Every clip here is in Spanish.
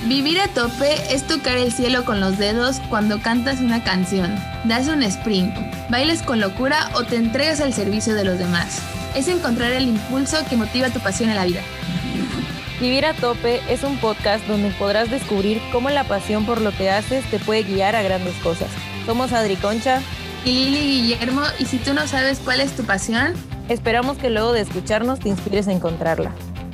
Vivir a tope es tocar el cielo con los dedos cuando cantas una canción, das un sprint, bailas con locura o te entregas al servicio de los demás. Es encontrar el impulso que motiva tu pasión en la vida. Vivir a tope es un podcast donde podrás descubrir cómo la pasión por lo que haces te puede guiar a grandes cosas. Somos Adri Concha y Lili Guillermo, y si tú no sabes cuál es tu pasión, esperamos que luego de escucharnos te inspires a encontrarla.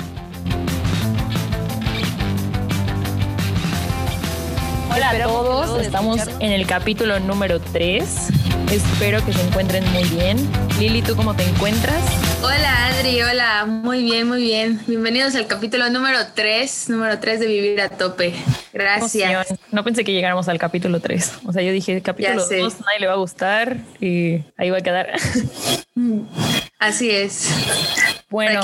Hola a todos, estamos en el capítulo número 3. Espero que se encuentren muy bien. Lili, ¿tú cómo te encuentras? Hola Adri, hola, muy bien, muy bien. Bienvenidos al capítulo número 3 de Vivir a Tope. Gracias. No pensé que llegáramos al capítulo 3. O sea, yo dije, capítulo 2, nadie le va a gustar y ahí va a quedar. Así es. Bueno,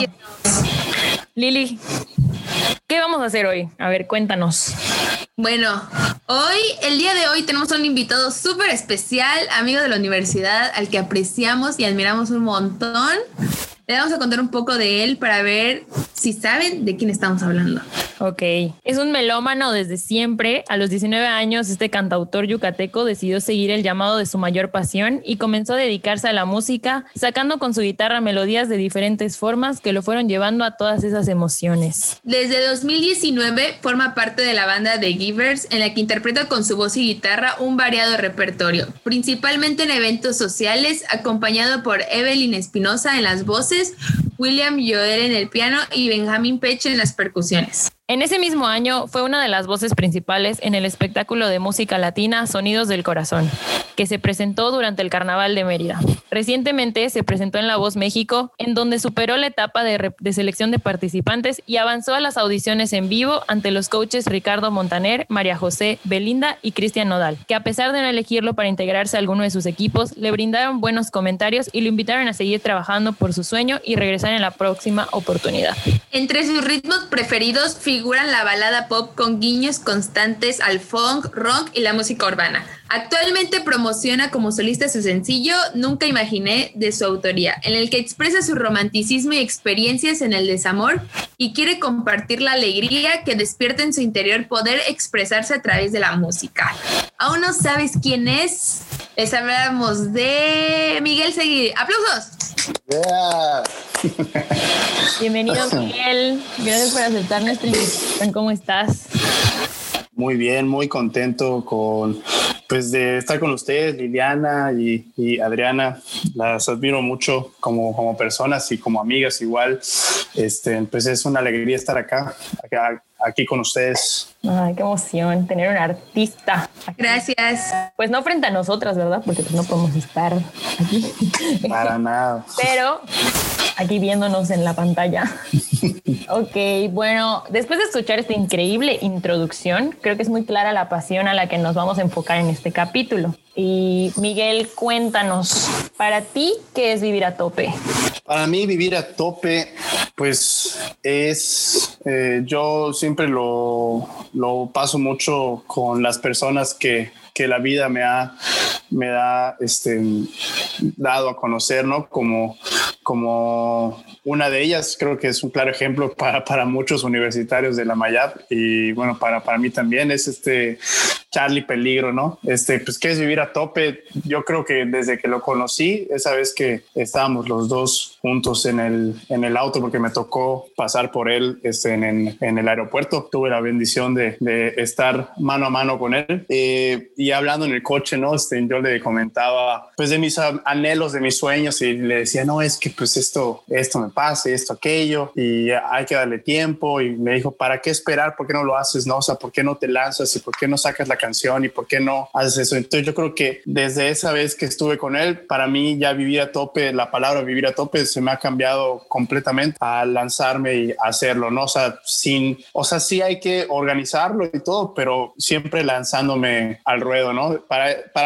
Lili, ¿qué vamos a hacer hoy? A ver, cuéntanos. Bueno, el día de hoy tenemos un invitado súper especial, amigo de la universidad, al que apreciamos y admiramos un montón. Le vamos a contar un poco de él para ver si saben de quién estamos hablando. Ok. Es un melómano desde siempre. A los 19 años, este cantautor yucateco decidió seguir el llamado de su mayor pasión y comenzó a dedicarse a la música, sacando con su guitarra melodías de diferentes formas que lo fueron llevando a todas esas emociones. Desde 2019 forma parte de la banda The Givers, en la que interpreta con su voz y guitarra un variado repertorio, principalmente en eventos sociales, acompañado por Evelyn Espinosa en las voces, William Joel en el piano y Benjamín Peche en las percusiones. En ese mismo año fue una de las voces principales en el espectáculo de música latina Sonidos del Corazón, que se presentó durante el Carnaval de Mérida. Recientemente se presentó en La Voz México, en donde superó la etapa de selección de participantes y avanzó a las audiciones en vivo ante los coaches Ricardo Montaner, María José, Belinda y Cristian Nodal, que a pesar de no elegirlo para integrarse a alguno de sus equipos, le brindaron buenos comentarios y lo invitaron a seguir trabajando por su sueño y regresar en la próxima oportunidad. Entre sus ritmos preferidos figuran la balada pop con guiños constantes al funk, rock y la música urbana. Actualmente promociona como solista su sencillo Nunca Imaginé, de su autoría, en el que expresa su romanticismo y experiencias en el desamor y quiere compartir la alegría que despierta en su interior poder expresarse a través de la música. ¿Aún no sabes quién es? Les hablamos de Miguel Seguí. ¡Aplausos! Yeah. Bienvenido, Miguel. Gracias por aceptar nuestra invitación. ¿Cómo estás? Muy bien, muy contento de estar con ustedes, Liliana y Adriana. Las admiro mucho como personas y como amigas igual. Pues es una alegría estar aquí con ustedes. Ay, qué emoción tener un artista aquí. Gracias. Pues no frente a nosotras, ¿verdad? Porque pues no podemos estar aquí. Para nada. Pero aquí viéndonos en la pantalla. Ok, bueno, después de escuchar esta increíble introducción, creo que es muy clara la pasión a la que nos vamos a enfocar en este capítulo. Y Miguel, cuéntanos, para ti, ¿qué es vivir a tope? Para mí vivir a tope, pues es, yo siempre lo paso mucho con las personas que la vida me ha dado a conocer, ¿no? Como una de ellas, creo que es un claro ejemplo para muchos universitarios de la Mayab y bueno, para mí también es Charlie Peligro, ¿no? Pues ¿qué es vivir a tope? Yo creo que desde que lo conocí, esa vez que estábamos los dos juntos en el auto, porque me tocó pasar por él en el aeropuerto, tuve la bendición de estar mano a mano con él y hablando en el coche, ¿no? Yo le comentaba pues de mis anhelos, de mis sueños y le decía, no, es que pues esto me pasa, esto, aquello y hay que darle tiempo y me dijo, ¿para qué esperar? ¿Por qué no lo haces? No, o sea, ¿por qué no te lanzas? ¿Y por qué no sacas la canción? ¿Y por qué no haces eso? Entonces yo creo que desde esa vez que estuve con él, para mí ya vivir a tope, la palabra vivir a tope se me ha cambiado completamente a lanzarme y hacerlo, ¿no? O sea, sí hay que organizarlo y todo, pero siempre lanzándome al ruedo, ¿no? Para mí eso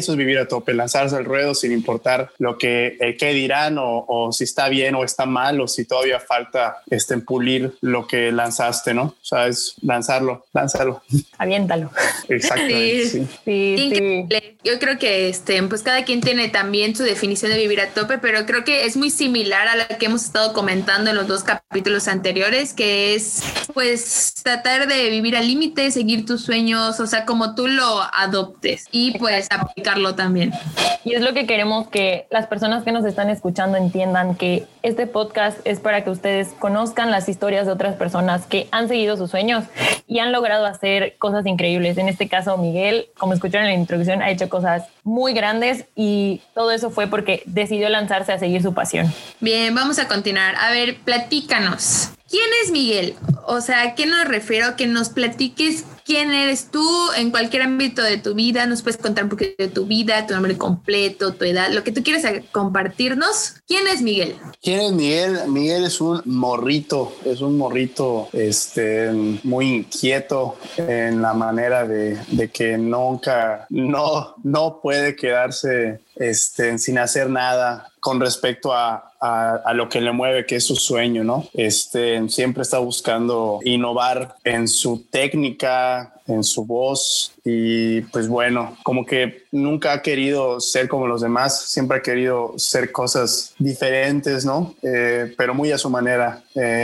eso es vivir a tope, lanzarse al ruedo sin importar lo que el qué dirán o si está bien o está mal o si todavía falta pulir lo que lanzaste, ¿no? O sea, es lánzalo. Aviéntalo. Exactamente. Sí. Increíble. Yo creo que pues cada quien tiene también su definición de vivir a tope, pero creo que es muy similar a la que hemos estado comentando en los 2 capítulos anteriores, que es pues tratar de vivir al límite, seguir tus sueños, o sea, como tú lo adoptes y pues aplicarlo también. Y es lo que queremos que las personas que nos están escuchando entiendan, que este podcast es para que ustedes conozcan las historias de otras personas que han seguido sus sueños y han logrado hacer cosas increíbles. En este caso, Miguel, como escucharon en la introducción, ha hecho cosas muy grandes y todo eso fue porque decidió lanzarse a seguir su pasión. Bien, vamos a continuar. A ver, platícanos. ¿Quién es Miguel? O sea, ¿a qué nos refiero? Que nos platiques quién eres tú en cualquier ámbito de tu vida. Nos puedes contar un poquito de tu vida, tu nombre completo, tu edad, lo que tú quieras compartirnos. ¿Quién es Miguel? ¿Quién es Miguel? Miguel es un morrito, muy inquieto en la manera de que nunca, no puede quedarse sin hacer nada con respecto a lo que le mueve, que es su sueño, ¿no? Siempre está buscando innovar en su técnica, en su voz y pues bueno, como que nunca ha querido ser como los demás, siempre ha querido ser cosas diferentes, ¿no? Pero muy a su manera.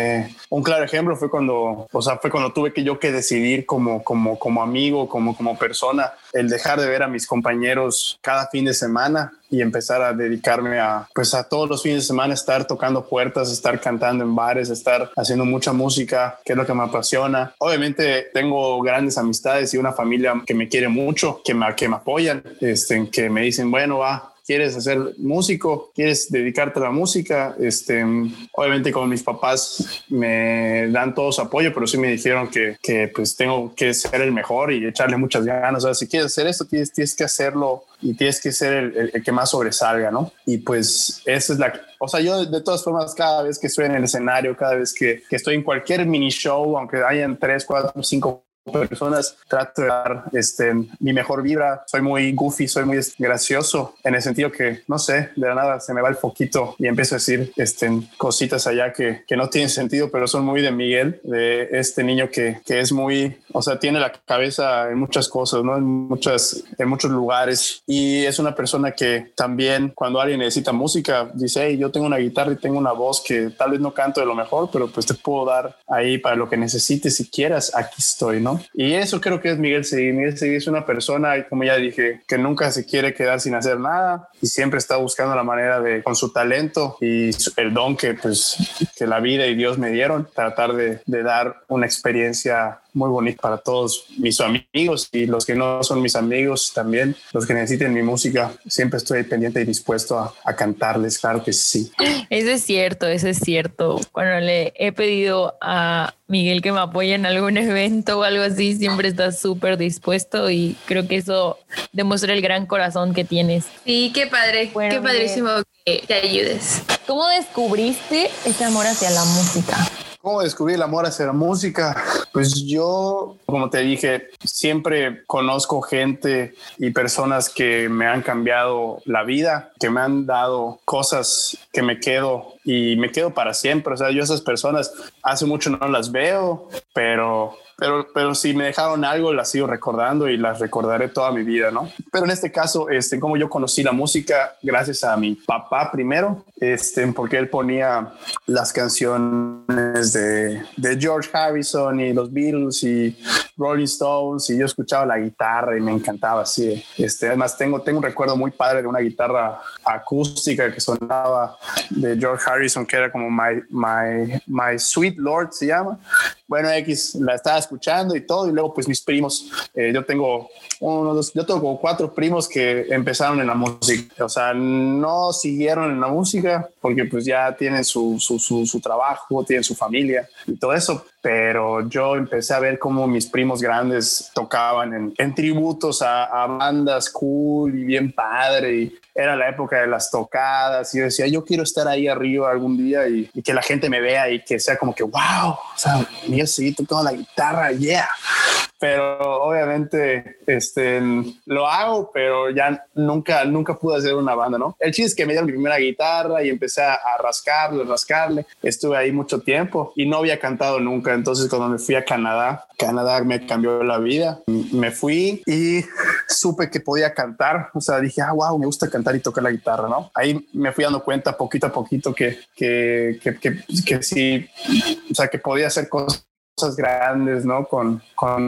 Un claro ejemplo fue cuando tuve que decidir como amigo, como persona, el dejar de ver a mis compañeros cada fin de semana y empezar a dedicarme a todos los fines de semana estar tocando puertas, estar cantando en bares, estar haciendo mucha música, que es lo que me apasiona. Obviamente tengo grandes amistades y una familia que me quiere mucho, que me apoyan, que me dicen, bueno, ¿quieres ser músico? ¿Quieres dedicarte a la música? Obviamente como mis papás me dan todo su apoyo, pero sí me dijeron que pues tengo que ser el mejor y echarle muchas ganas. O sea, si quieres hacer esto, tienes que hacerlo y tienes que ser el que más sobresalga, ¿no? Y pues esa es yo de todas formas, cada vez que estoy en el escenario, cada vez que estoy en cualquier mini show, aunque hayan 3, 4, 5 personas, trato de dar mi mejor vibra. Soy muy goofy, soy muy gracioso en el sentido que, no sé, de la nada se me va el foquito y empiezo a decir cositas allá que no tienen sentido, pero son muy de Miguel, de este niño que es muy, o sea, tiene la cabeza en muchas cosas, ¿no? En muchos lugares, y es una persona que también cuando alguien necesita música dice, hey, yo tengo una guitarra y tengo una voz que tal vez no canto de lo mejor, pero pues te puedo dar ahí para lo que necesites. Si quieras, aquí estoy, ¿no? Y eso creo que es Miguel Seguí. Miguel Seguí es una persona, como ya dije, que nunca se quiere quedar sin hacer nada y siempre está buscando la manera de, con su talento y el don que la vida y Dios me dieron, tratar de dar una experiencia muy bonita para todos mis amigos y los que no son mis amigos también, los que necesiten mi música. Siempre estoy pendiente y dispuesto a cantarles, claro que sí. Eso es cierto. Cuando le he pedido a Miguel que me apoye en algún evento o algo así, siempre estás súper dispuesto y creo que eso demuestra el gran corazón que tienes. Sí, qué padre, bueno, qué padrísimo que te ayudes. ¿Cómo descubriste ese amor hacia la música? ¿Cómo descubrí el amor hacia la música? Pues yo, como te dije, siempre conozco gente y personas que me han cambiado la vida, que me han dado cosas que me quedo para siempre. O sea, yo esas personas hace mucho no las veo, pero si me dejaron algo, las sigo recordando y las recordaré toda mi vida, ¿no? Pero en este caso, como yo conocí la música, gracias a mi papá primero, porque él ponía las canciones de George Harrison y los Beatles y Rolling Stones, y yo escuchaba la guitarra y me encantaba así. Además tengo un recuerdo muy padre de una guitarra acústica que sonaba de George Harrison, que era como My Sweet Lord se llama. Bueno, la estaba escuchando y todo, y luego pues mis primos, yo tengo como 4 primos que empezaron en la música. O sea, no siguieron en la música porque pues ya tienen su trabajo, tienen su familia y todo eso, pero yo empecé a ver cómo mis primos grandes tocaban en tributos a bandas cool y bien padre, y era la época de las tocadas, y yo decía, yo quiero estar ahí arriba algún día y que la gente me vea y que sea como que wow, o sea, Miguel Seguí tocando la guitarra, yeah. pero obviamente lo hago, pero ya nunca pude hacer una banda, ¿no? El chiste es que me dieron mi primera guitarra y empecé a rascarle. Estuve ahí mucho tiempo y no había cantado nunca. Entonces cuando me fui a Canadá me cambió la vida. Me fui y supe que podía cantar. O sea, dije, wow, me gusta cantar y tocar la guitarra, ¿no? Ahí me fui dando cuenta poquito a poquito que sí, o sea, que podía hacer cosas grandes, ¿no? Con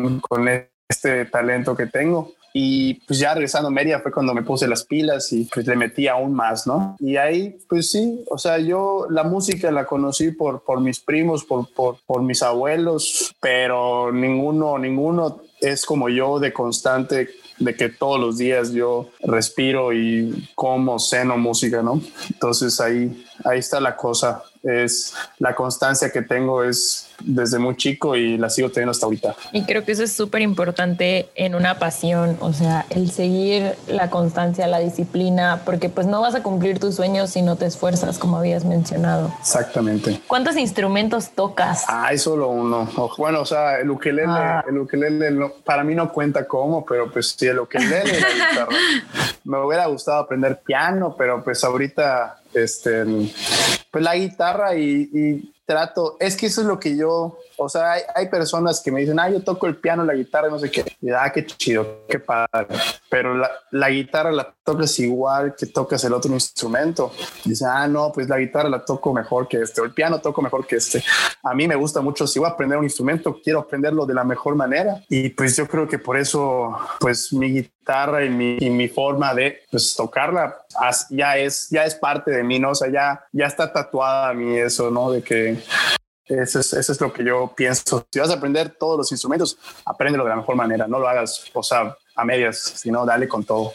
este talento que tengo. Y pues ya regresando a Mérida fue cuando me puse las pilas y pues le metí aún más, ¿no? Y ahí pues sí, o sea, yo la música la conocí por mis primos, por mis abuelos, pero ninguno es como yo de constante, de que todos los días yo respiro y como, ceno música, ¿no? Entonces ahí está la cosa. Es la constancia que tengo es desde muy chico y la sigo teniendo hasta ahorita. Y creo que eso es súper importante en una pasión, o sea, el seguir la constancia, la disciplina, porque pues no vas a cumplir tus sueños si no te esfuerzas, como habías mencionado. Exactamente. ¿Cuántos instrumentos tocas? Hay solo uno. Bueno, o sea, el ukelele no, para mí no cuenta como, pero pues sí, el ukelele y la guitarra. Me hubiera gustado aprender piano, pero pues ahorita pues la guitarra y trato, es que eso es lo que yo, o sea, hay personas que me dicen, yo toco el piano, la guitarra, no sé qué, y qué chido, qué padre, pero la guitarra la tocas igual que tocas el otro instrumento. Y dicen, no, pues la guitarra la toco mejor que o el piano toco mejor que A mí me gusta mucho, si voy a aprender un instrumento, quiero aprenderlo de la mejor manera, y pues yo creo que por eso, pues mi guitarra y mi forma de pues tocarla ya es parte de mí, ¿no? O sea, ya está tatuada a mí eso, ¿no? De que eso es lo que yo pienso. Si vas a aprender todos los instrumentos, apréndelo de la mejor manera, no lo hagas, o sea, a medias, sino dale con todo.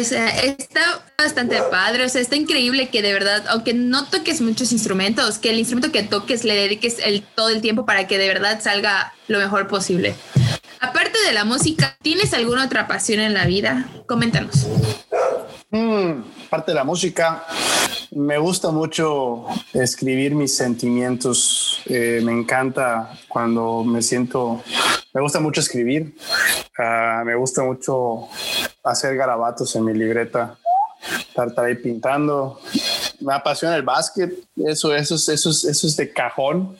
Está bastante padre, o sea, está increíble que de verdad, aunque no toques muchos instrumentos, que el instrumento que toques le dediques todo el tiempo para que de verdad salga lo mejor posible. Aparte de la música, ¿tienes alguna otra pasión en la vida? Coméntanos. Aparte de la música, me gusta mucho escribir mis sentimientos. Me encanta cuando me gusta mucho escribir. Me gusta mucho hacer garabatos en mi libreta, estar ahí pintando. Me apasiona el básquet, eso es de cajón,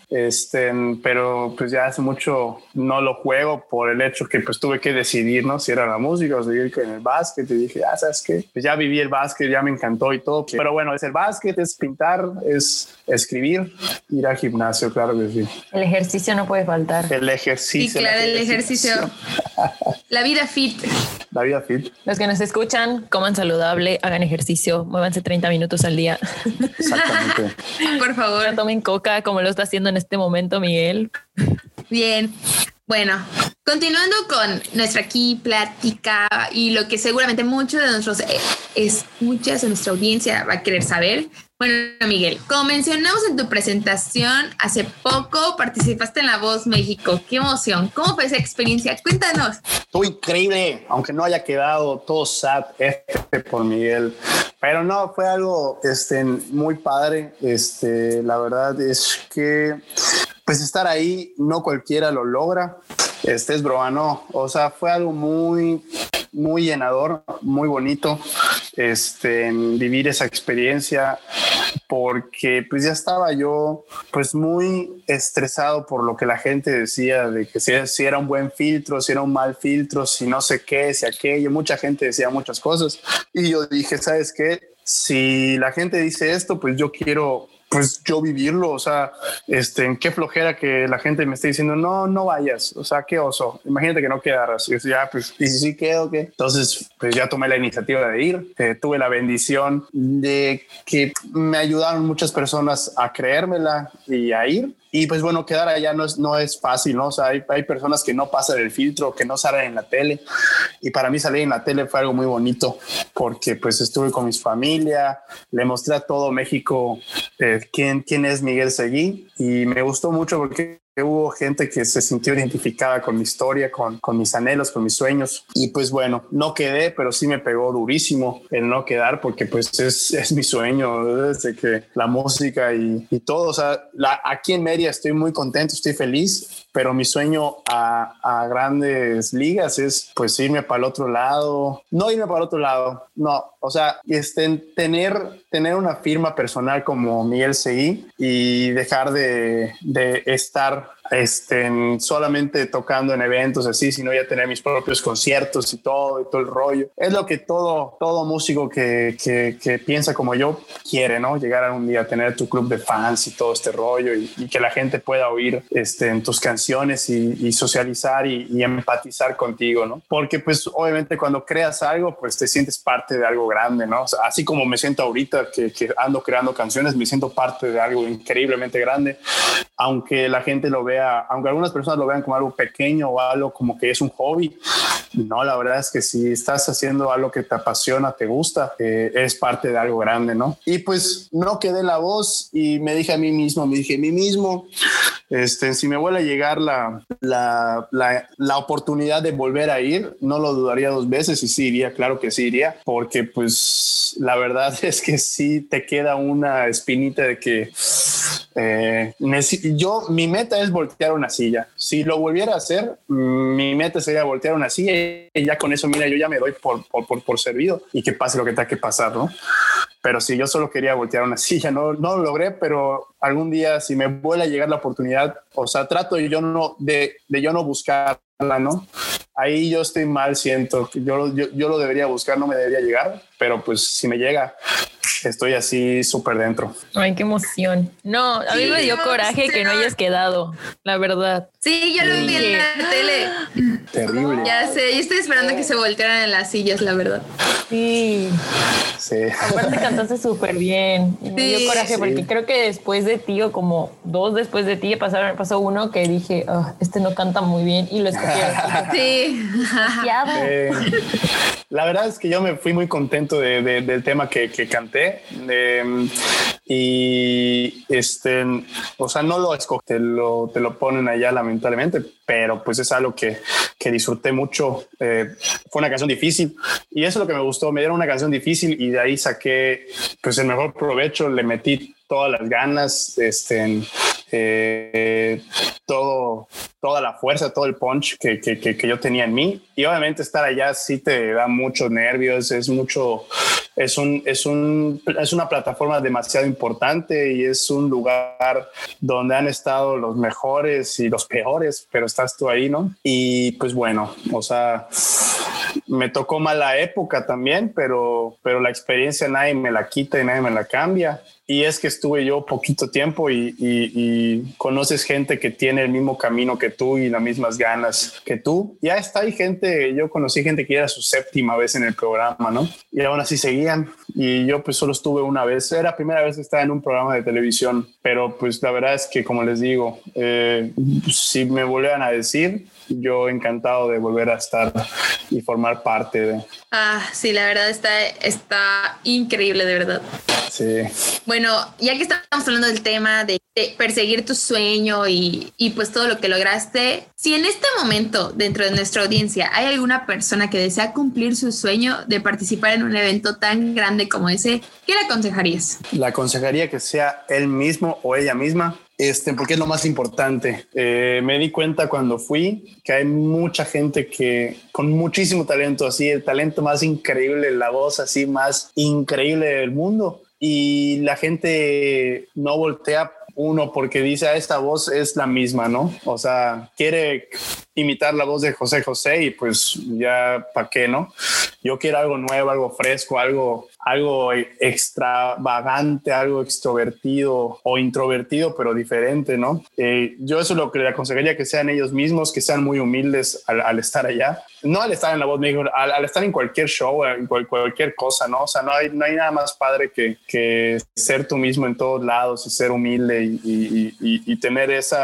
pero pues ya hace mucho no lo juego por el hecho que pues tuve que decidir, ¿no? Si era la música o seguir con el básquet, y dije, ¿sabes qué? Pues ya viví el básquet, ya me encantó y todo, pero bueno, es el básquet, es pintar, es escribir, ir al gimnasio, claro que sí. El ejercicio no puede faltar. El ejercicio. Sí, claro, el ejercicio. La vida fit. La vida fit. Los que nos escuchan, coman saludable, hagan ejercicio, muévanse 30 minutos al día. Exactamente. Por favor. No tomen coca como lo está haciendo en este momento Miguel. Bien. Bueno, continuando con nuestra aquí plática y lo que seguramente muchos de nuestros escuchas de nuestra audiencia va a querer saber. Bueno, Miguel, como mencionamos en tu presentación, hace poco participaste en La Voz México. ¡Qué emoción! ¿Cómo fue esa experiencia? Cuéntanos. Estuvo increíble, aunque no haya quedado todo sad por Miguel. Pero no, fue algo muy padre. La verdad es que pues estar ahí no cualquiera lo logra. Es broma, no. O sea, fue algo muy, muy llenador, muy bonito. Vivir esa experiencia, porque pues ya estaba yo pues muy estresado por lo que la gente decía de que si era un buen filtro, si era un mal filtro, si no sé qué, si aquello. Mucha gente decía muchas cosas y yo dije, ¿sabes qué? Si la gente dice esto, pues yo quiero pues yo vivirlo. O sea, en qué flojera que la gente me esté diciendo no vayas, o sea, qué oso, imagínate que no quedaras. Y ya, pues, y si sí quedo, ¿qué? Entonces, pues ya tomé la iniciativa de ir. Tuve la bendición de que me ayudaron muchas personas a creérmela y a ir. Y pues bueno, quedar allá no es fácil, ¿no? O sea, hay personas que no pasan el filtro, que no salen en la tele. Y para mí salir en la tele fue algo muy bonito, porque pues estuve con mi familia, le mostré a todo México quién es Miguel Seguí, y me gustó mucho porque hubo gente que se sintió identificada con mi historia, con mis anhelos, con mis sueños. Y pues bueno, no quedé, pero sí me pegó durísimo el no quedar, porque pues es mi sueño desde que la música y todo. O sea, aquí en Mérida estoy muy contento, estoy feliz, pero mi sueño a grandes ligas es pues irme para el otro lado, no irme para el otro lado, no, o sea, tener una firma personal como Miguel Seguí y dejar de estar solamente tocando en eventos así, sino ya tener mis propios conciertos y todo el rollo. Es lo que todo músico que piensa como yo quiere, ¿no? Llegar algún día a tener tu club de fans y todo este rollo y que la gente pueda oír en tus canciones y socializar y empatizar contigo, ¿no? Porque pues obviamente cuando creas algo, pues te sientes parte de algo grande, ¿no? O sea, así como me siento ahorita que ando creando canciones, me siento parte de algo increíblemente grande, aunque la gente lo vea, aunque algunas personas lo vean como algo pequeño o algo como que es un hobby. No, la verdad es que si estás haciendo algo que te apasiona, te gusta, es parte de algo grande, ¿no? Y pues no quedé la voz y me dije a mí mismo, si me vuelve a llegar la oportunidad de volver a ir, no lo dudaría dos veces y sí iría, claro que sí iría, porque pues la verdad es que sí te queda una espinita de que mi meta es voltear una silla. Si lo volviera a hacer, mi meta sería voltear una silla y ya con eso, mira, yo ya me doy por servido y que pase lo que tenga que pasar, ¿no? Pero si yo solo quería voltear una silla, no lo logré, pero algún día si me vuelve a llegar la oportunidad, o sea, trato de yo no buscarla, ¿no? Ahí yo estoy mal, siento que yo lo debería buscar, no me debería llegar, pero pues si me llega, estoy así súper dentro. Ay, qué emoción. No, a mí me dio coraje que no hayas quedado, la verdad. Sí, yo lo vi en la tele. Terrible. Ya sé, yo estoy esperando que se voltearan en las sillas, la verdad. Sí. Sí. Aparte cantaste súper bien. Me dio coraje porque creo que después de ti, o como dos después de ti, pasó uno que dije, este no canta muy bien, y lo escogieron. Sí. La verdad es que yo me fui muy contento del tema que canté. O sea, no lo escogí, te lo ponen allá lamentablemente, pero pues es algo que disfruté mucho. Fue una canción difícil y eso es lo que me gustó. Me dieron una canción difícil y de ahí saqué pues el mejor provecho, le metí todas las ganas, toda la fuerza, todo el punch que yo tenía en mí. Y obviamente estar allá sí te da muchos nervios, es una plataforma demasiado importante y es un lugar donde han estado los mejores y los peores, pero estás tú ahí, ¿no? Y pues bueno, o sea, me tocó mala época también, pero la experiencia nadie me la quita y nadie me la cambia. Y es que estuve yo poquito tiempo y conoces gente que tiene el mismo camino que tú y las mismas ganas que tú. Ya está, yo conocí gente que era su séptima vez en el programa, ¿no? Y aún así seguían. Y yo pues solo estuve una vez. Era la primera vez que estaba en un programa de televisión. Pero pues la verdad es que, como les digo, si me volvieran a decir, yo encantado de volver a estar y formar parte de. Sí, la verdad está increíble, de verdad. Sí. Bueno, ya que estamos hablando del tema de perseguir tu sueño y pues todo lo que lograste, si en este momento dentro de nuestra audiencia hay alguna persona que desea cumplir su sueño de participar en un evento tan grande como ese, ¿qué le aconsejarías? Le aconsejaría que sea él mismo o ella misma. Porque es lo más importante. Me di cuenta cuando fui que hay mucha gente que con muchísimo talento, así el talento más increíble, la voz así más increíble del mundo, y la gente no voltea uno porque dice, esta voz es la misma, ¿no? O sea, quiere imitar la voz de José José y pues ya, ¿para qué, no? Yo quiero algo nuevo, algo fresco, algo extravagante, algo extrovertido o introvertido, pero diferente, ¿no? Yo eso es lo que le aconsejaría, que sean ellos mismos, que sean muy humildes al estar allá. No al estar en La Voz México, al estar en cualquier show, en cualquier cosa, ¿no? O sea, no hay nada más padre que ser tú mismo en todos lados y ser humilde y tener esa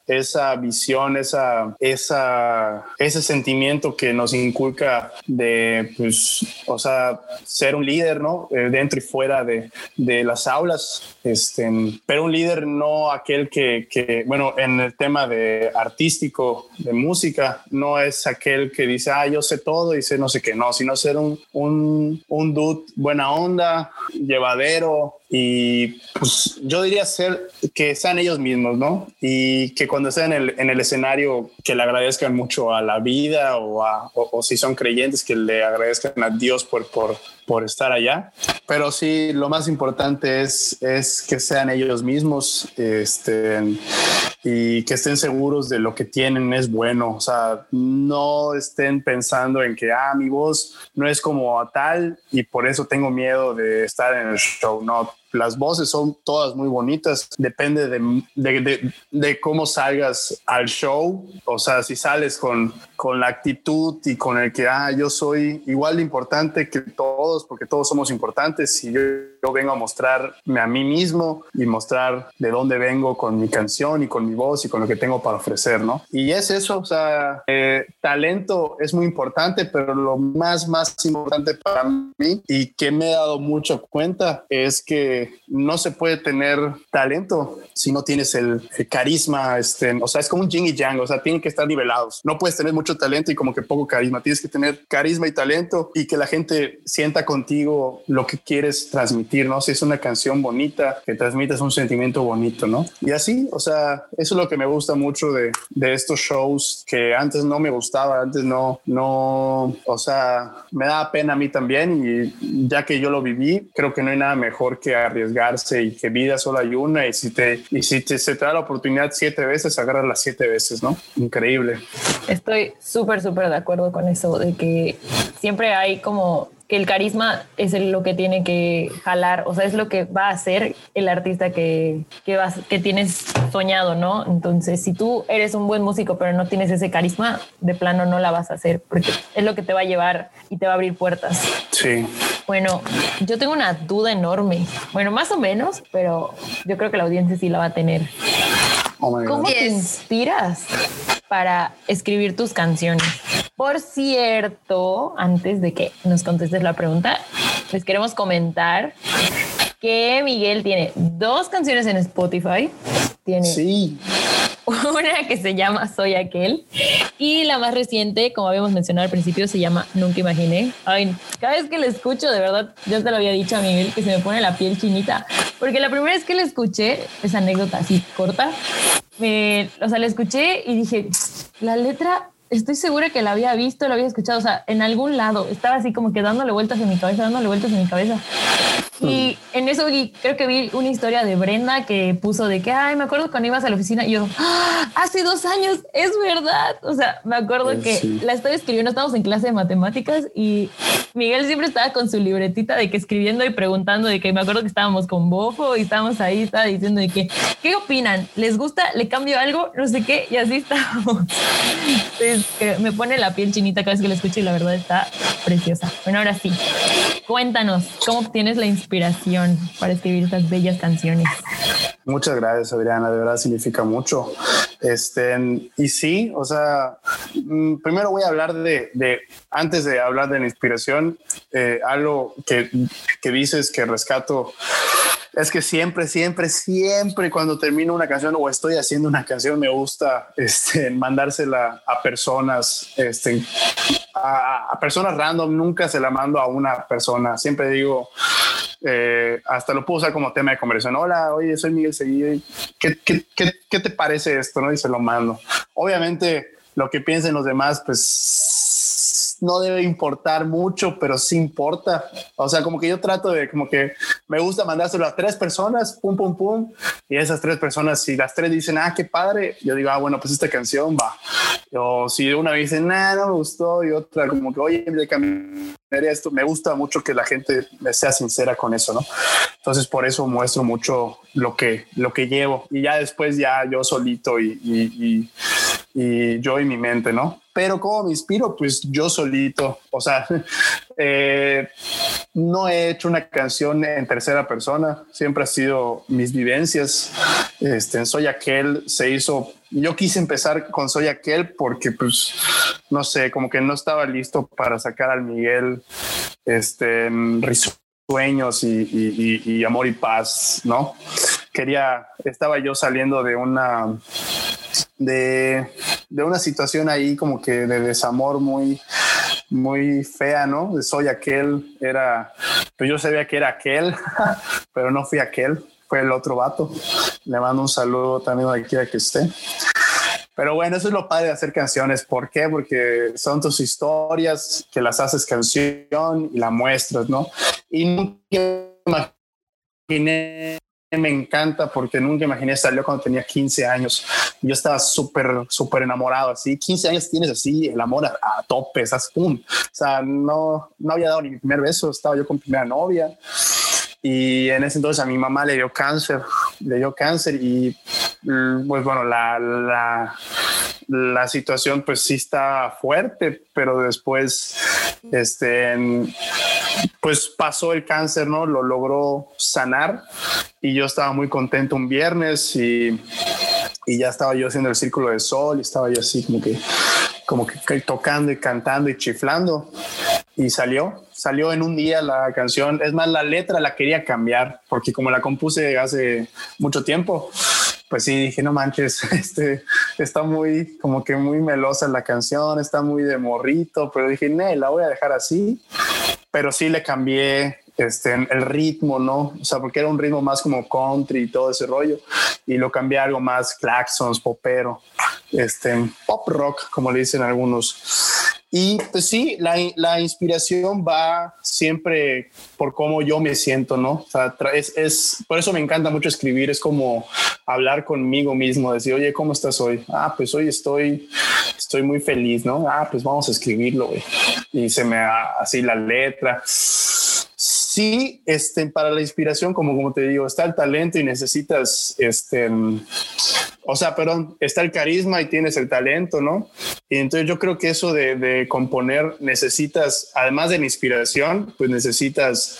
visión, ese sentimiento que nos inculca de, pues, o sea, ser un líder, ¿no? Dentro y fuera de las aulas. Pero un líder no aquel que, bueno, en el tema de artístico, de música, no es aquel que dice, yo sé todo y sé no sé qué, no, sino ser un dude buena onda, llevadero, y pues yo diría que sean ellos mismos, ¿no? Y que cuando estén en el escenario, que le agradezcan mucho a la vida o si son creyentes, que le agradezcan a Dios por estar allá. Pero sí, lo más importante es que sean ellos mismos, y que estén seguros de lo que tienen es bueno. O sea, no estén pensando en que mi voz no es como a tal y por eso tengo miedo de estar en el show. No, las voces son todas muy bonitas. Depende de cómo salgas al show. O sea, si sales con la actitud y con el que yo soy igual de importante que todos, porque todos somos importantes, y yo vengo a mostrarme a mí mismo y mostrar de dónde vengo con mi canción y con mi voz y con lo que tengo para ofrecer, ¿no? Y es eso. O sea, talento es muy importante, pero lo más importante para mí, y que me he dado mucha cuenta, es que no se puede tener talento si no tienes el carisma. O sea, es como un yin y yang. O sea, tienen que estar nivelados. No puedes tener mucho talento y como que poco carisma. Tienes que tener carisma y talento, y que la gente sienta contigo lo que quieres transmitir, ¿no? Si es una canción bonita, que transmitas un sentimiento bonito, ¿no? Y así, o sea, eso es lo que me gusta mucho de estos shows, que antes no me gustaba, antes no, o sea, me daba pena a mí también, y ya que yo lo viví, creo que no hay nada mejor que arriesgarse, y que vida solo hay una, y si se te da la oportunidad 7 veces, agarras las 7 veces, ¿no? Increíble. Estoy súper de acuerdo con eso, de que siempre hay como que el carisma es lo que tiene que jalar, o sea, es lo que va a hacer el artista que tienes soñado, ¿no? Entonces, si tú eres un buen músico pero no tienes ese carisma, de plano no la vas a hacer, porque es lo que te va a llevar y te va a abrir puertas. Sí. Bueno, yo tengo una duda enorme. Bueno, más o menos, pero yo creo que la audiencia sí la va a tener. ¿Cómo te inspiras para escribir tus canciones? Por cierto, antes de que nos contestes la pregunta, les queremos comentar que Miguel tiene 2 canciones en Spotify. Tiene una que se llama Soy Aquel, y la más reciente, como habíamos mencionado al principio, se llama Nunca Imaginé. Ay, cada vez que la escucho, de verdad, yo te lo había dicho a Miguel, que se me pone la piel chinita, porque la primera vez que la escuché, esa anécdota así corta, la escuché y dije, la letra, estoy segura que la había visto, la había escuchado, o sea, en algún lado. Estaba así como que dándole vueltas en mi cabeza. Y en eso creo que vi una historia de Brenda que puso de que, me acuerdo cuando ibas a la oficina, y yo, hace 2 años, es verdad. O sea, me acuerdo que la estaba escribiendo, estábamos en clase de matemáticas, y Miguel siempre estaba con su libretita de que escribiendo y preguntando, de que me acuerdo que estábamos con Bofo y estábamos ahí, estaba diciendo de que, ¿qué opinan? ¿Les gusta? ¿Le cambio algo? No sé qué, y así estábamos. Entonces, que me pone la piel chinita cada vez que la escucho, y la verdad está preciosa. Bueno, ahora sí, cuéntanos, ¿cómo obtienes la inspiración para escribir estas bellas canciones? Muchas gracias, Adriana, de verdad significa mucho. Y sí, o sea, primero voy a hablar antes de hablar de la inspiración, algo que dices que rescato. Es que siempre cuando termino una canción o estoy haciendo una canción, me gusta mandársela a personas, a personas random. Nunca se la mando a una persona. Siempre digo, hasta lo puedo usar como tema de conversación. Hola, oye, soy Miguel Seguí. ¿Qué te parece esto? ¿No? Y se lo mando. Obviamente, lo que piensen los demás, pues no debe importar mucho, pero sí importa. O sea, como que yo trato de, como que me gusta mandárselo a 3 personas, pum, pum, pum. Y esas 3 personas, si las 3 dicen, qué padre, yo digo, bueno, pues esta canción va. O si una vez dicen, no me gustó, y otra como que, oye, le cambiaría esto. Me gusta mucho que la gente sea sincera con eso, ¿no? Entonces, por eso muestro mucho lo que llevo. Y ya después, ya yo solito y y yo y mi mente, ¿no? Pero ¿cómo me inspiro? Pues yo solito, o sea, no he hecho una canción en tercera persona, siempre ha sido mis vivencias. En Soy Aquel se hizo, yo quise empezar con Soy Aquel porque pues, no sé, como que no estaba listo para sacar al Miguel, Risueños y Amor y Paz, ¿no? Estaba yo saliendo de una situación ahí como que de desamor muy, muy fea, ¿no? De Soy Aquel, pues yo sabía que era aquel, pero no fui aquel, fue el otro vato. Le mando un saludo también donde quiera que esté. Pero bueno, eso es lo padre de hacer canciones. ¿Por qué? Porque son tus historias que las haces canción y la muestras, ¿no? Y nunca imaginé, me encanta porque nunca imaginé, salió cuando tenía 15 años. Yo estaba súper enamorado, así. 15 años tienes así el amor a tope, ¿sabes? ¡Pum! O sea, no había dado ni mi primer beso, estaba yo con primera novia. Y en ese entonces a mi mamá le dio cáncer y pues bueno, la situación pues sí está fuerte, pero después pues pasó el cáncer, ¿no? Lo logró sanar y yo estaba muy contento un viernes y ya estaba yo haciendo el Círculo del Sol y estaba yo así como que tocando y cantando y chiflando y salió en un día la canción. Es más, la letra la quería cambiar porque como la compuse hace mucho tiempo, pues sí, dije, no manches, está muy, como que muy melosa la canción, está muy de morrito, pero dije, no, la voy a dejar así. Pero sí le cambié el ritmo, ¿no? O sea, porque era un ritmo más como country y todo ese rollo, y lo cambié a algo más claxons, popero, pop rock, como le dicen algunos. Y pues sí, la inspiración va siempre por cómo yo me siento, ¿no? O sea, por eso me encanta mucho escribir, es como hablar conmigo mismo, decir, oye, ¿cómo estás hoy? Ah, pues hoy estoy muy feliz, ¿no? Ah, pues vamos a escribirlo, güey. Y se me así la letra. Sí, para la inspiración, como te digo, está el talento y necesitas, está el carisma y tienes el talento, ¿no? Y entonces yo creo que eso de componer necesitas, además de la inspiración, pues necesitas,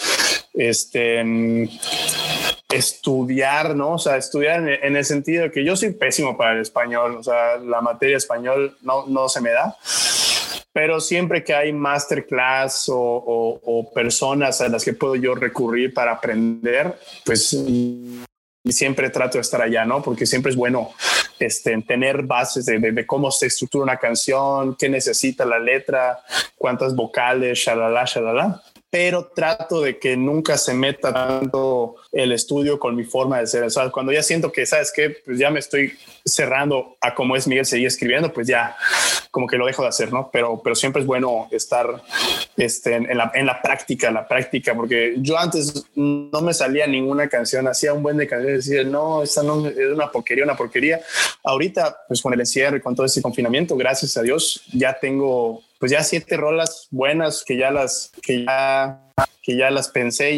estudiar, ¿no? O sea, estudiar en el sentido de que yo soy pésimo para el español, o sea, la materia español no se me da. Pero siempre que hay masterclass o personas a las que puedo yo recurrir para aprender, pues siempre trato de estar allá, ¿no? Porque siempre es bueno tener bases de cómo se estructura una canción, qué necesita la letra, cuántas vocales, shalala. Pero trato de que nunca se meta tanto el estudio con mi forma de ser. O sea, cuando ya siento que, ¿sabes qué? Pues ya me estoy cerrando a cómo es Miguel seguir escribiendo, pues ya como que lo dejo de hacer, ¿no? Pero siempre es bueno estar en la práctica, porque yo antes no me salía ninguna canción, hacía un buen de canciones y decía, no, esta no es una porquería. Ahorita, pues con el encierro y con todo este confinamiento, gracias a Dios, ya tengo pues ya 7 rolas buenas que ya las pensé,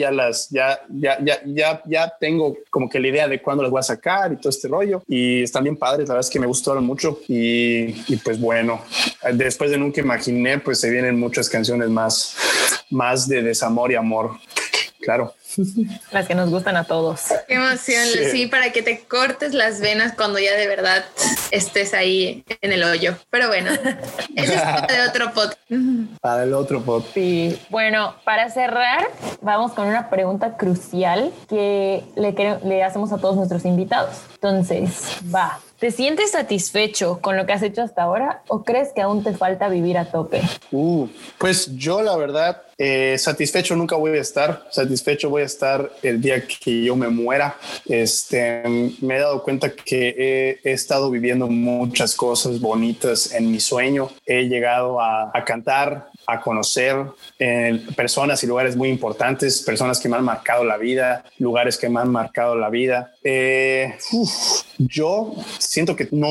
ya tengo como que la idea de cuándo las voy a sacar y todo este rollo, y están bien padres, la verdad es que me gustaron mucho y pues bueno, después de Nunca Imaginé, pues se vienen muchas canciones más de desamor y amor, claro. Las que nos gustan a todos. Qué emoción, sí, para que te cortes las venas cuando ya de verdad estés ahí en el hoyo. Pero bueno, eso es para de otro podcast. Para el otro podcast. Sí, bueno, para cerrar, vamos con una pregunta crucial que le hacemos a todos nuestros invitados. Entonces, va. ¿Te sientes satisfecho con lo que has hecho hasta ahora o crees que aún te falta vivir a tope? Pues yo la verdad, satisfecho nunca voy a estar. Satisfecho voy a estar el día que yo me muera. Me he dado cuenta que he estado viviendo muchas cosas bonitas en mi sueño. He llegado a cantar, a conocer personas y lugares muy importantes, personas que me han marcado la vida, lugares que me han marcado la vida. Yo siento que no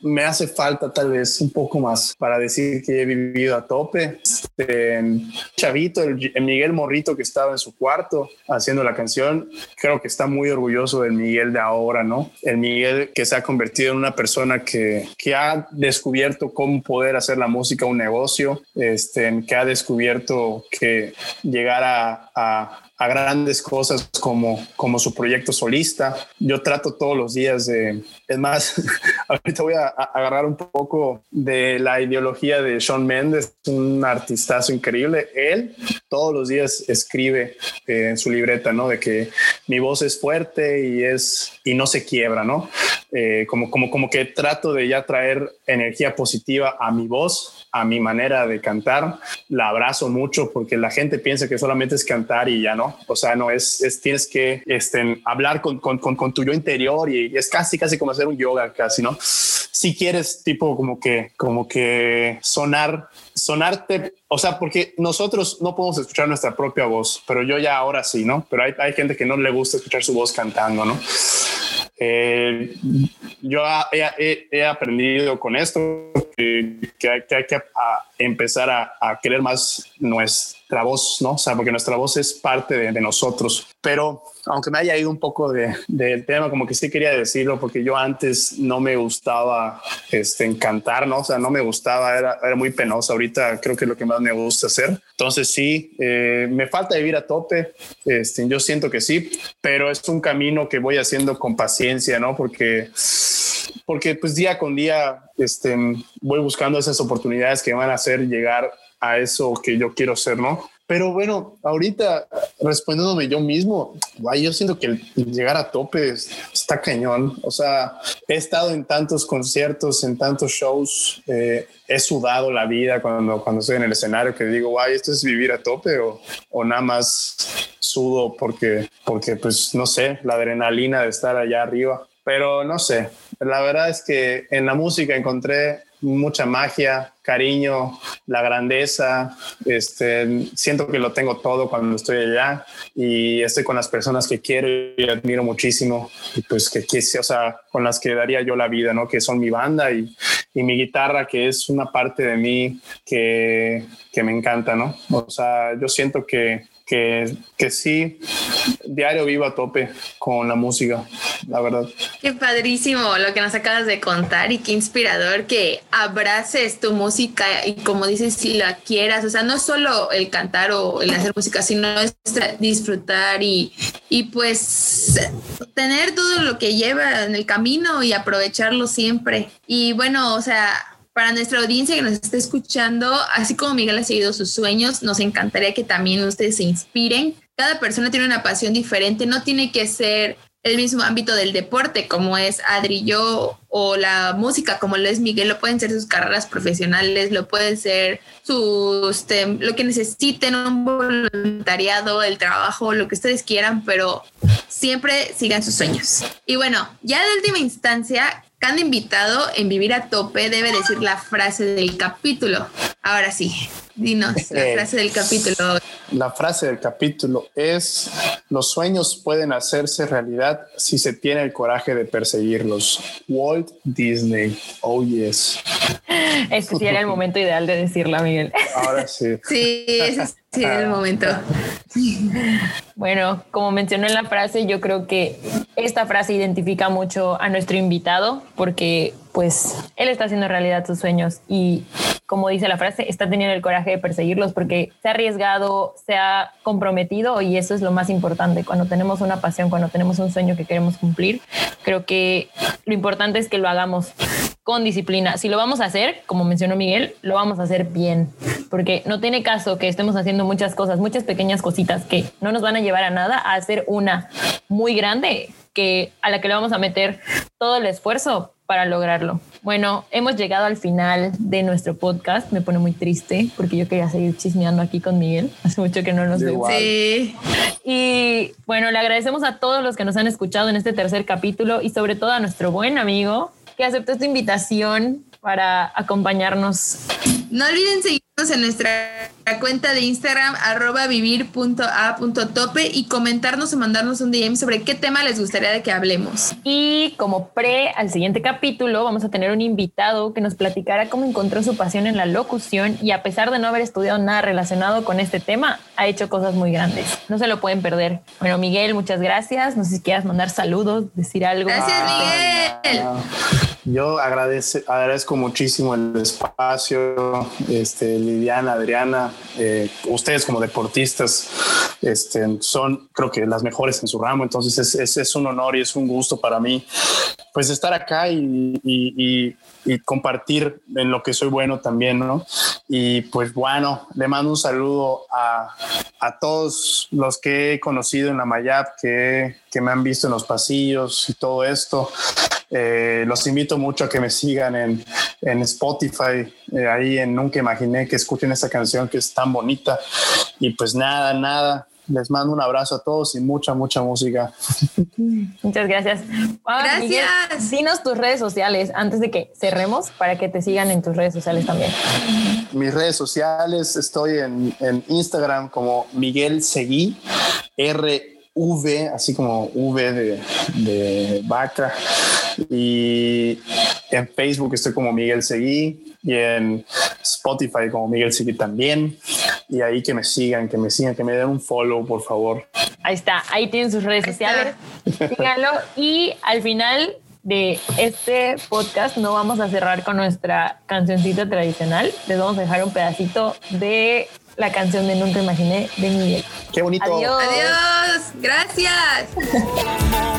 me hace falta tal vez un poco más para decir que he vivido a tope. Chavito, el Miguel morrito que estaba en su cuarto haciendo la canción, creo que está muy orgulloso del Miguel de ahora, ¿no? El Miguel que se ha convertido en una persona que ha descubierto cómo poder hacer la música un negocio, que ha descubierto que llegar a grandes cosas como su proyecto solista. Yo trato todos los días es más, ahorita voy a agarrar un poco de la ideología de Shawn Mendes, un artistazo increíble. Él todos los días escribe en su libreta, ¿no? De que mi voz es fuerte y no se quiebra, ¿no? Como que trato de ya traer energía positiva a mi voz, a mi manera de cantar. La abrazo mucho porque la gente piensa que solamente es cantar y ya no. O sea, no es tienes que hablar con tu yo interior y es casi como hacer un yoga casi, ¿no? Si quieres tipo como que sonarte, o sea, porque nosotros no podemos escuchar nuestra propia voz, pero yo ya ahora sí, ¿no? Pero hay gente que no le gusta escuchar su voz cantando, ¿no? Yo he aprendido con esto que hay que empezar a querer más nuestra voz, ¿no? O sea, porque nuestra voz es parte de nosotros. Pero aunque me haya ido un poco del tema, como que sí quería decirlo, porque yo antes no me gustaba cantar, ¿no? O sea, no me gustaba, era muy penoso. Ahorita creo que es lo que más me gusta hacer. Entonces sí, me falta vivir a tope. Yo siento que sí, pero es un camino que voy haciendo con paciencia, ¿no? Porque pues día con día voy buscando esas oportunidades que van a hacer llegar a eso que yo quiero ser, ¿no? Pero bueno, ahorita respondiéndome yo mismo, yo siento que el llegar a tope está cañón. O sea, he estado en tantos conciertos, en tantos shows, he sudado la vida cuando estoy en el escenario, que digo, ¿esto es vivir a tope o nada más sudo porque pues no sé, la adrenalina de estar allá arriba? Pero no sé, la verdad es que en la música encontré mucha magia, cariño, la grandeza. Siento que lo tengo todo cuando estoy allá y estoy con las personas que quiero y admiro muchísimo y pues o sea, con las que daría yo la vida, ¿no? Que son mi banda y mi guitarra, que es una parte de mí que me encanta, ¿no? O sea, yo siento que sí, diario vivo a tope con la música, la verdad. Qué padrísimo lo que nos acabas de contar y qué inspirador que abraces tu música y como dices, si la quieras, o sea, no solo el cantar o el hacer música, sino disfrutar y pues tener todo lo que lleva en el camino y aprovecharlo siempre. Y bueno, o sea, para nuestra audiencia que nos está escuchando, así como Miguel ha seguido sus sueños, nos encantaría que también ustedes se inspiren. Cada persona tiene una pasión diferente, no tiene que ser el mismo ámbito del deporte como es Adri y yo, o la música como lo es Miguel, lo pueden ser sus carreras profesionales, lo pueden ser lo que necesiten, un voluntariado, el trabajo, lo que ustedes quieran, pero siempre sigan sus sueños. Y bueno, ya de última instancia, cada invitado en Vivir a Tope debe decir la frase del capítulo. Ahora sí, dinos la frase del capítulo. La frase del capítulo es: los sueños pueden hacerse realidad si se tiene el coraje de perseguirlos. Walt Disney. Oh, yes. Este sí era el momento ideal de decirla, Miguel. Ahora sí. Sí, ese sí era el momento. Bueno, como mencionó en la frase, yo creo que esta frase identifica mucho a nuestro invitado porque pues él está haciendo realidad sus sueños y, como dice la frase, está teniendo el coraje de perseguirlos porque se ha arriesgado, se ha comprometido y eso es lo más importante. Cuando tenemos una pasión, cuando tenemos un sueño que queremos cumplir, creo que lo importante es que lo hagamos con disciplina. Si lo vamos a hacer, como mencionó Miguel, lo vamos a hacer bien, porque no tiene caso que estemos haciendo muchas cosas, muchas pequeñas cositas que no nos van a llevar a nada, a hacer una muy grande a la que le vamos a meter todo el esfuerzo para lograrlo. Bueno, hemos llegado al final de nuestro podcast. Me pone muy triste porque yo quería seguir chismeando aquí con Miguel. Hace mucho que no nos vemos. Sí. Y bueno, le agradecemos a todos los que nos han escuchado en este tercer capítulo y sobre todo a nuestro buen amigo que aceptó esta invitación para acompañarnos. No olviden seguirnos en nuestra cuenta de Instagram @vivir.a.tope y comentarnos o mandarnos un DM sobre qué tema les gustaría de que hablemos. Y como al siguiente capítulo vamos a tener un invitado que nos platicará cómo encontró su pasión en la locución y a pesar de no haber estudiado nada relacionado con este tema, ha hecho cosas muy grandes. No se lo pueden perder. Bueno, Miguel, muchas gracias. No sé si quieras mandar saludos, decir algo. Gracias, Miguel. Yo agradezco muchísimo el espacio, Liliana, Adriana, ustedes como deportistas son creo que las mejores en su ramo, entonces es un honor y es un gusto para mí pues estar acá y compartir en lo que soy bueno también, ¿no? Y pues bueno, le mando un saludo a todos los que he conocido en la Mayab, que me han visto en los pasillos y todo esto. Los invito mucho a que me sigan en Spotify, ahí en Nunca Imaginé, que escuchen esta canción que es tan bonita. Y pues nada, les mando un abrazo a todos y mucha música. Muchas gracias. Gracias. Miguel, dinos tus redes sociales antes de que cerremos para que te sigan en tus redes sociales también. Mis redes sociales, estoy en Instagram como Miguel Seguí, RV, así como V de vaca. Y en Facebook estoy como Miguel Seguí y en Spotify como Miguel Seguí también. Y ahí que me sigan, que me den un follow, por favor. Ahí está, ahí tienen sus redes sociales. Síganlo. Y al final de este podcast no vamos a cerrar con nuestra cancioncita tradicional. Les vamos a dejar un pedacito de la canción de Nunca Imaginé de Miguel. Qué bonito. Adiós. Gracias.